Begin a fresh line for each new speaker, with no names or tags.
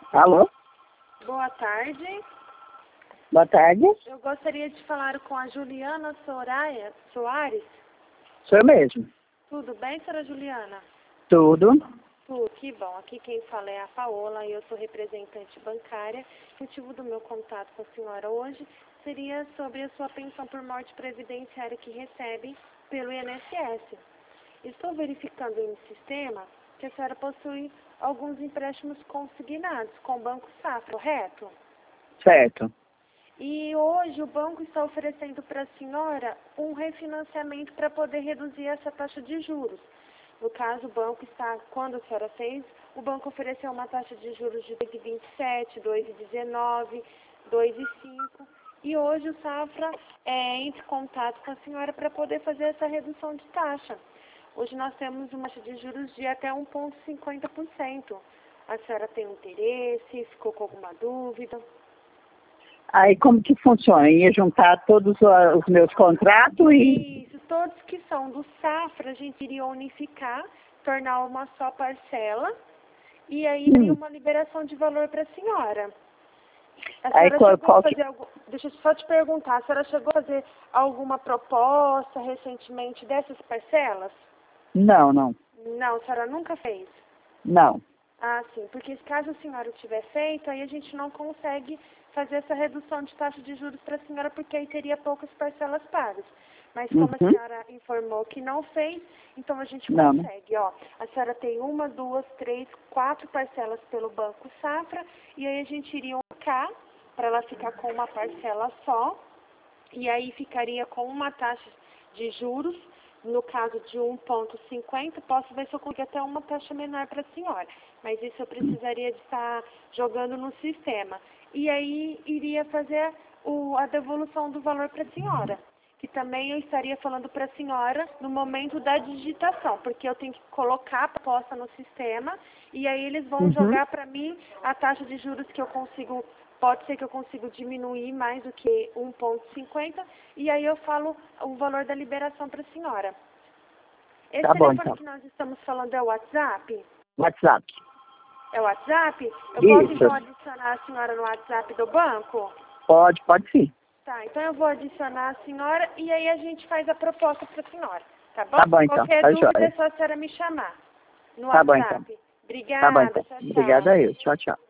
Alô?
Boa tarde.
Boa tarde.
Eu gostaria de falar com a Juliana Soraya Soares.
Sou eu mesmo.
Tudo bem, senhora Juliana?
Tudo.
Tudo, que bom. Aqui quem fala é a Paola e eu sou representante bancária. O motivo do meu contato com a senhora hoje seria sobre a sua pensão por morte previdenciária que recebe pelo INSS. Estou verificando no sistema que a senhora possui alguns empréstimos consignados com o Banco Safra, correto?
Certo.
E hoje o banco está oferecendo para a senhora um refinanciamento para poder reduzir essa taxa de juros. No caso, o banco está, quando a senhora fez, o banco ofereceu uma taxa de juros de 2,27, 2,19, 2,5. E hoje o Safra entra em contato com a senhora para poder fazer essa redução de taxa. Hoje nós temos uma taxa de juros de até 1,50%. A senhora tem interesse? Ficou com alguma dúvida?
Aí como que funciona? Ia juntar todos os meus contratos e...
Isso, todos que são do Safra, a gente iria unificar, tornar uma só parcela, e aí teria uma liberação de valor para a senhora. A senhora chegou a fazer algo... Deixa eu só te perguntar, a senhora chegou a fazer alguma proposta recentemente dessas parcelas?
Não, não.
Não, a senhora nunca fez?
Não.
Ah, sim, porque caso a senhora tiver feito, aí a gente não consegue fazer essa redução de taxa de juros para a senhora, porque aí teria poucas parcelas pagas. Mas como a senhora informou que não fez, então a gente consegue, ó. A senhora tem 1, 2, 3, 4 parcelas pelo Banco Safra, e aí a gente iria unificar para ela ficar com uma parcela só, e aí ficaria com uma taxa de juros, no caso de 1,50, posso ver se eu consigo até uma taxa menor para a senhora, mas isso eu precisaria de estar jogando no sistema. E aí iria fazer a devolução do valor para a senhora, que também eu estaria falando para a senhora no momento da digitação, porque eu tenho que colocar a proposta no sistema e aí eles vão jogar para mim a taxa de juros que eu consigo. Pode ser que eu consiga diminuir mais do que 1,50 e aí eu falo o valor da liberação para a senhora. Esse telefone que nós estamos falando é o WhatsApp?
WhatsApp.
É o WhatsApp? Eu
Isso.
posso então adicionar a senhora no WhatsApp do banco?
Pode sim.
Tá, então eu vou adicionar a senhora e aí a gente faz a proposta para a senhora, tá bom?
Tá bom, então.
Qualquer
Tá
dúvida
joia.
é só a senhora me chamar no
Tá
WhatsApp.
bom, então.
Obrigada,
Tá bom, então.
tchau, tchau.
Obrigada eu. Tchau, tchau.